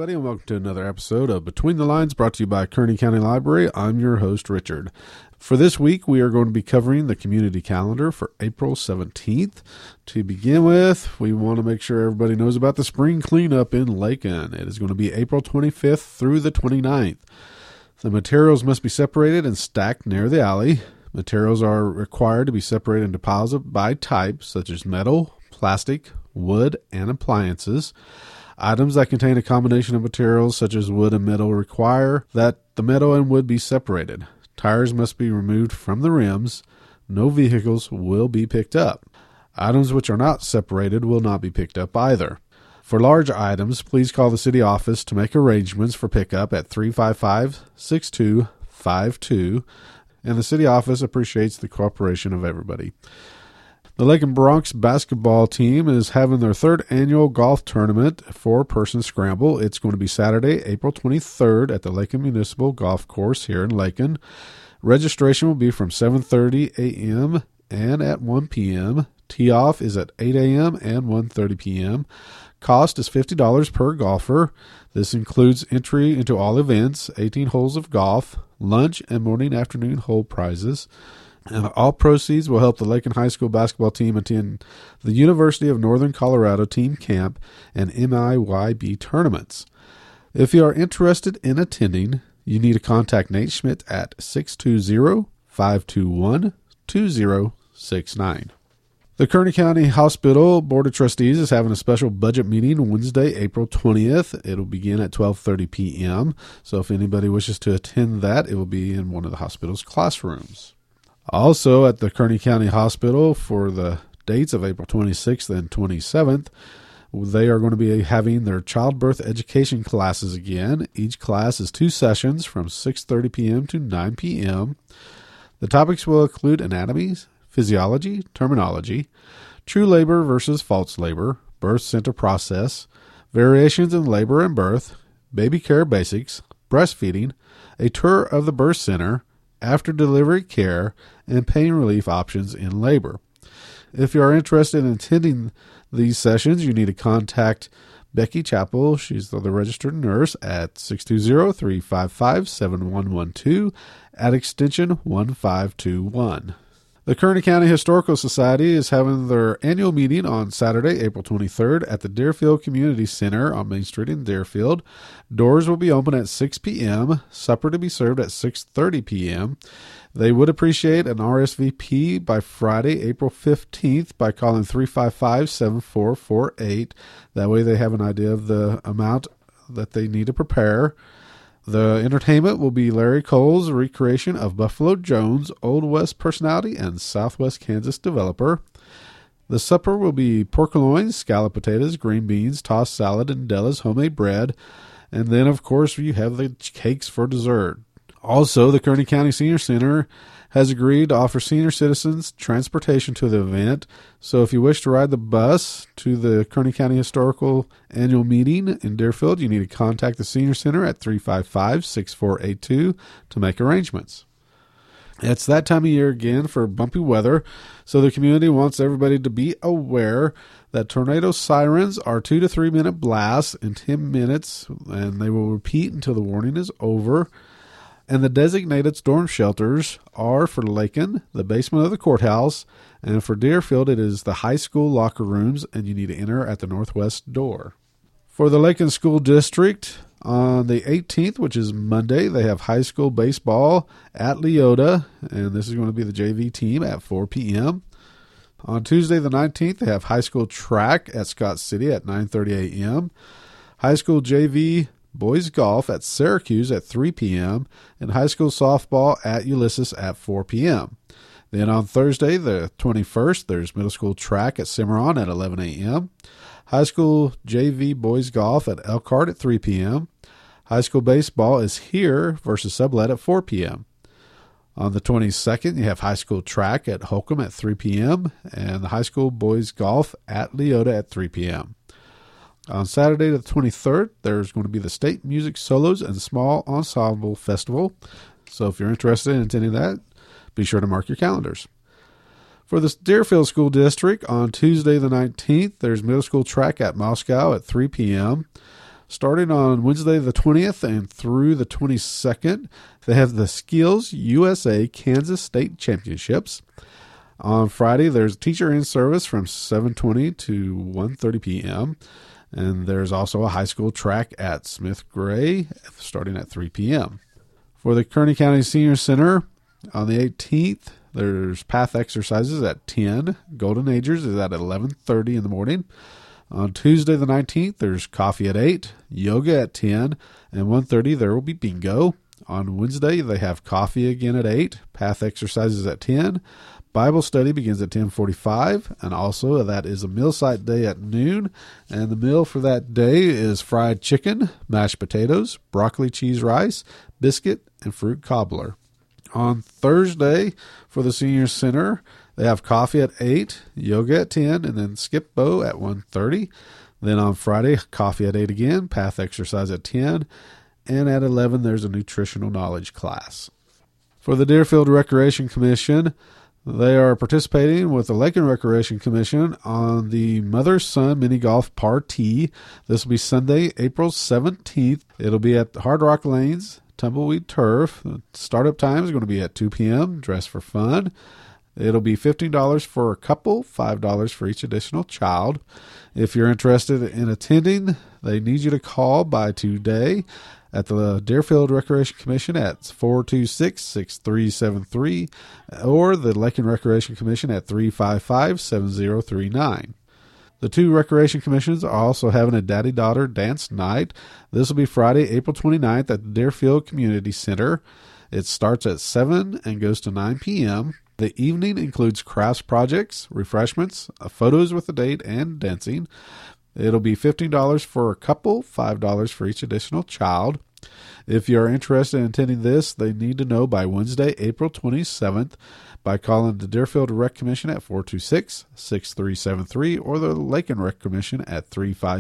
everybody, and welcome to another episode of Between the Lines, brought to you by Kearney County Library. I'm your host, Richard. For this week, we are going to be covering the community calendar for April 17th. To begin with, we want to make sure everybody knows about the spring cleanup in Lakin. It is going to be April 25th through the 29th. The materials must be separated and stacked near the alley. Materials are required to be separated into piles by type, such as metal, plastic, wood, and appliances. Items that contain a combination of materials such as wood and metal require that the metal and wood be separated. Tires must be removed from the rims. No vehicles will be picked up. Items which are not separated will not be picked up either. For large items, please call the city office to make arrangements for pickup at 355-6252, and the city office appreciates the cooperation of everybody. The Lakin Bronx basketball team is having their third annual golf tournament, four-person scramble. It's going to be Saturday, April 23rd at the Lakin Municipal Golf Course here in Lakin. Registration will be from 7:30 a.m. and at 1 p.m. Tee-off is at 8 a.m. and 1:30 p.m. Cost is $50 per golfer. This includes entry into all events, 18 holes of golf, lunch, and morning-afternoon hole prizes. And all proceeds will help the Lakin High School basketball team attend the University of Northern Colorado team camp and MIYB tournaments. If you are interested in attending, you need to contact Nate Schmidt at 620-521-2069. The Kearney County Hospital Board of Trustees is having a special budget meeting Wednesday, April 20th. It'll begin at 12:30 p.m. So if anybody wishes to attend that, it will be in one of the hospital's classrooms. Also, at the Kearney County Hospital for the dates of April 26th and 27th, they are going to be having their childbirth education classes again. Each class is 2 sessions from 6:30 p.m. to 9 p.m. The topics will include anatomy, physiology, terminology, true labor versus false labor, birth center process, variations in labor and birth, baby care basics, breastfeeding, a tour of the birth center, after delivery care, and pain relief options in labor. If you are interested in attending these sessions, you need to contact Becky Chappell. She's the registered nurse at 620-355-7112 at extension 1521. The Kearney County Historical Society is having their annual meeting on Saturday, April 23rd at the Deerfield Community Center on Main Street in Deerfield. Doors will be open at 6 p.m., supper to be served at 6:30 p.m. They would appreciate an RSVP by Friday, April 15th by calling 355-7448. That way they have an idea of the amount that they need to prepare. The entertainment will be Larry Cole's recreation of Buffalo Jones, Old West personality, and Southwest Kansas developer. The supper will be pork loins, scalloped potatoes, green beans, tossed salad, and Della's homemade bread. And then, of course, you have the cakes for dessert. Also, the Kearney County Senior Center has agreed to offer senior citizens transportation to the event. So if you wish to ride the bus to the Kearney County Historical Annual Meeting in Deerfield, you need to contact the Senior Center at 355-6482 to make arrangements. It's that time of year again for bumpy weather, so the community wants everybody to be aware that tornado sirens are 2 to 3 minute blasts in 10 minutes, and they will repeat until the warning is over. And the designated storm shelters are for Lakin, the basement of the courthouse, and for Deerfield, it is the high school locker rooms, and you need to enter at the northwest door. For the Lakin School District, on the 18th, which is Monday, they have high school baseball at Leota, and this is going to be the JV team at 4 p.m. On Tuesday, the 19th, they have high school track at Scott City at 9:30 a.m. High school JV boys golf at Syracuse at 3 p.m. and high school softball at Ulysses at 4 p.m. Then on Thursday, the 21st, there's middle school track at Cimarron at 11 a.m. High school JV boys golf at Elkhart at 3 p.m. High school baseball is here versus Sublette at 4 p.m. On the 22nd, you have high school track at Holcomb at 3 p.m. and the high school boys golf at Leota at 3 p.m. On Saturday the 23rd, there's going to be the State Music Solos and Small Ensemble Festival. So if you're interested in attending that, be sure to mark your calendars. For the Deerfield School District, on Tuesday the 19th, there's middle school track at Moscow at 3 p.m. Starting on Wednesday the 20th and through the 22nd, they have the Skills USA Kansas State Championships. On Friday, there's teacher in service from 7:20 to 1:30 p.m., and there's also a high school track at Smith Gray starting at 3 p.m. For the Kearney County Senior Center, on the 18th, there's path exercises at 10. Golden Agers is at 11:30 in the morning. On Tuesday the 19th, there's coffee at 8, yoga at 10, and 1:30 there will be bingo. On Wednesday, they have coffee again at 8, path exercises at 10. Bible study begins at 10:45, and also that is a meal site day at noon, and the meal for that day is fried chicken, mashed potatoes, broccoli cheese rice, biscuit, and fruit cobbler. On Thursday, for the Senior Center, they have coffee at 8, yoga at 10, and then skip bow at 1:30. Then on Friday, coffee at 8 again, path exercise at 10, and at 11, there's a nutritional knowledge class. For the Deerfield Recreation Commission, they are participating with the Lakeland Recreation Commission on the Mother-Son Mini Golf Party. This will be Sunday, April 17th. It'll be at Hard Rock Lanes, Tumbleweed Turf. The startup time is going to be at 2 p.m., dress for fun. It'll be $15 for a couple, $5 for each additional child. If you're interested in attending, they need you to call by today at the Deerfield Recreation Commission at 426-6373 or the Lakeland Recreation Commission at 355-7039. The two recreation commissions are also having a daddy-daughter dance night. This will be Friday, April 29th at the Deerfield Community Center. It starts at 7 and goes to 9 p.m. The evening includes crafts projects, refreshments, photos with the date, and dancing. It'll be $15 for a couple, $5 for each additional child. If you are interested in attending this, they need to know by Wednesday, April 27th by calling the Deerfield Rec Commission at 426-6373 or the Lakeland Rec Commission at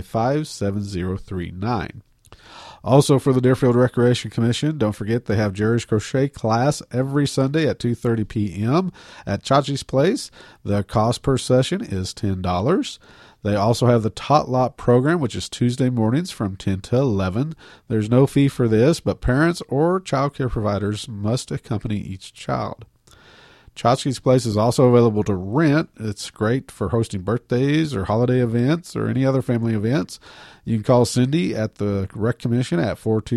355-7039. Also for the Deerfield Recreation Commission, don't forget they have Jerry's Crochet class every Sunday at 2:30 p.m. at Chachi's Place. The cost per session is $10. They also have the Tot Lot program, which is Tuesday mornings from 10 to 11. There's no fee for this, but parents or child care providers must accompany each child. Chachi's Place is also available to rent. It's great for hosting birthdays or holiday events or any other family events. You can call Cindy at the Rec Commission at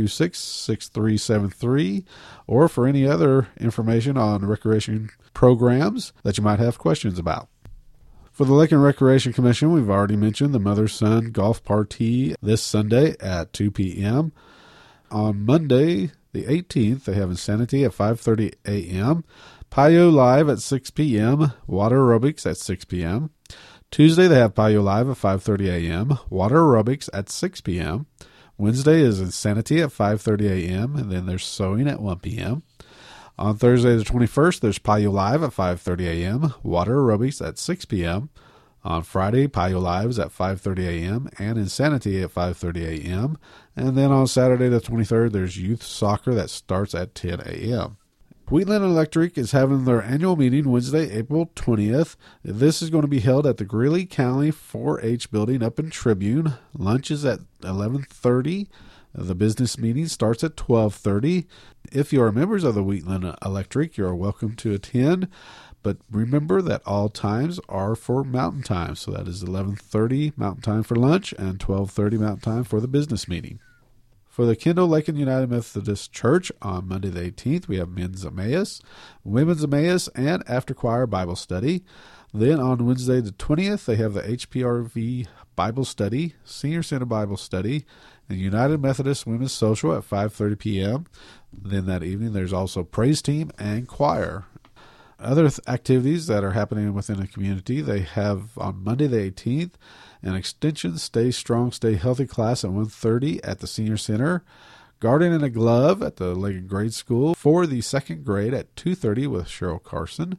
426-6373 or for any other information on recreation programs that you might have questions about. For the Lakeland Recreation Commission, we've already mentioned the Mother-Son Golf Party this Sunday at 2 p.m. On Monday, the 18th, they have Insanity at 5:30 a.m., Payo Live at 6 p.m., Water Aerobics at 6 p.m. Tuesday, they have Payo Live at 5:30 a.m., Water Aerobics at 6 p.m. Wednesday is Insanity at 5:30 a.m., and then there's Sewing at 1 p.m. On Thursday the 21st, there's Payo Live at 5:30 a.m., Water Aerobics at 6 p.m. On Friday, Payo Live is at 5:30 a.m. and Insanity at 5:30 a.m. And then on Saturday the 23rd, there's Youth Soccer that starts at 10 a.m. Wheatland Electric is having their annual meeting Wednesday, April 20th. This is going to be held at the Greeley County 4-H building up in Tribune. Lunch is at 11:30. The business meeting starts at 12:30. If you are members of the Wheatland Electric, you are welcome to attend. But remember that all times are for Mountain Time. So that is 11:30 Mountain Time for lunch and 12:30 Mountain Time for the business meeting. For the Kendall Lakeland United Methodist Church on Monday the 18th, we have Men's Emmaus, Women's Emmaus, and After Choir Bible Study. Then on Wednesday the 20th, they have the HPRV Bible Study, Senior Center Bible Study, and United Methodist Women's Social at 5:30 p.m. Then that evening, there's also Praise Team and Choir. Other activities that are happening within the community, they have on Monday the 18th, an Extension Stay Strong, Stay Healthy class at 1:30 at the Senior Center, Garden and a Glove at the Lakeland Grade School for the second grade at 2:30 with Cheryl Carson.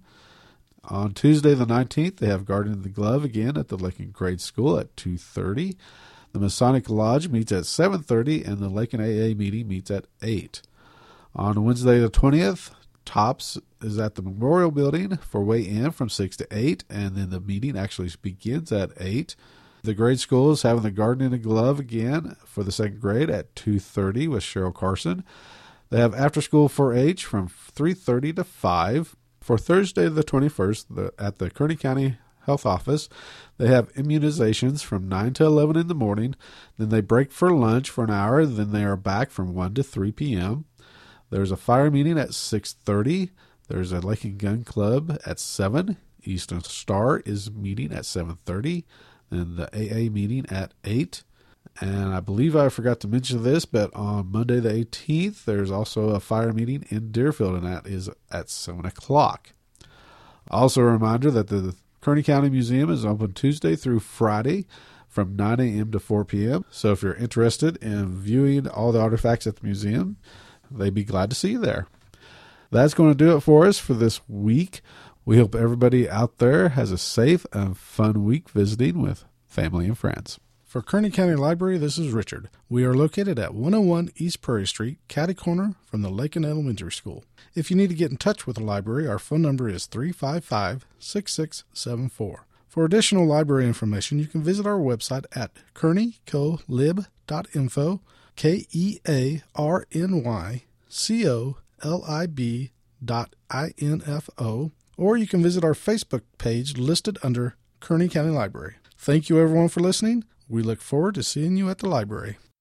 On Tuesday the 19th, they have Garden and the Glove again at the Lakeland Grade School at 2:30. The Masonic Lodge meets at 7:30, and the Lakeland AA meeting meets at 8. On Wednesday the 20th, Tops is at the Memorial Building for weigh-in from 6 to 8, and then the meeting actually begins at 8. The grade school is having the Garden in a Glove again for the second grade at 2:30 with Cheryl Carson. They have after school 4-H from 3:30 to 5. For Thursday the 21st at the Kearney County Health Office, they have immunizations from 9 to 11 in the morning. Then they break for lunch for an hour. Then they are back from 1 to 3 p.m. There's a fire meeting at 6:30. There's a Lake and Gun Club at 7. Eastern Star is meeting at 7:30. And the AA meeting at 8. And I believe I forgot to mention this, but on Monday the 18th, there's also a fire meeting in Deerfield, and that is at 7 o'clock. Also a reminder that the Kearney County Museum is open Tuesday through Friday from 9 a.m. to 4 p.m. So if you're interested in viewing all the artifacts at the museum, they'd be glad to see you there. That's going to do it for us for this week. We hope everybody out there has a safe and fun week visiting with family and friends. For Kearney County Library, this is Richard. We are located at 101 East Prairie Street, catty corner from the Lakin Elementary School. If you need to get in touch with the library, our phone number is 355-6674. For additional library information, you can visit our website at kearneycolib.info, kearneycolib.info, or you can visit our Facebook page listed under Kearney County Library. Thank you, everyone, for listening. We look forward to seeing you at the library.